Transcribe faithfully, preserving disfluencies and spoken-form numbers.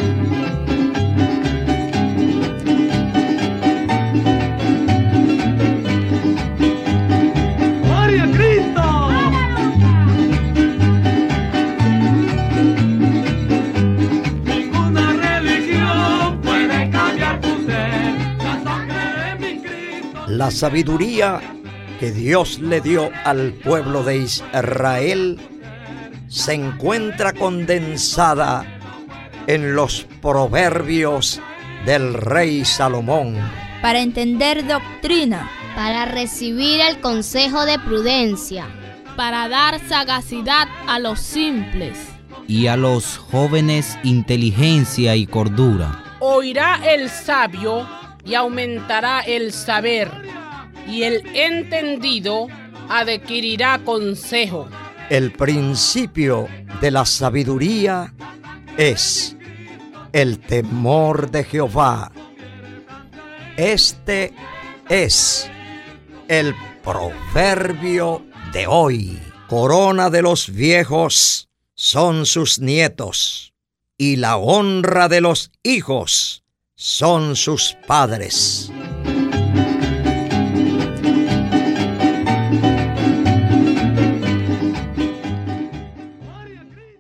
La sabiduría que Dios le dio al pueblo de Israel se encuentra condensada en los proverbios del rey Salomón. Para entender doctrina, para recibir el consejo de prudencia, para dar sagacidad a los simples, y a los jóvenes inteligencia y cordura. Oirá el sabio y aumentará el saber, y el entendido adquirirá consejo. El principio de la sabiduría es el temor de Jehová. Este es el proverbio de hoy. Corona de los viejos son sus nietos, y la honra de los hijos son sus padres.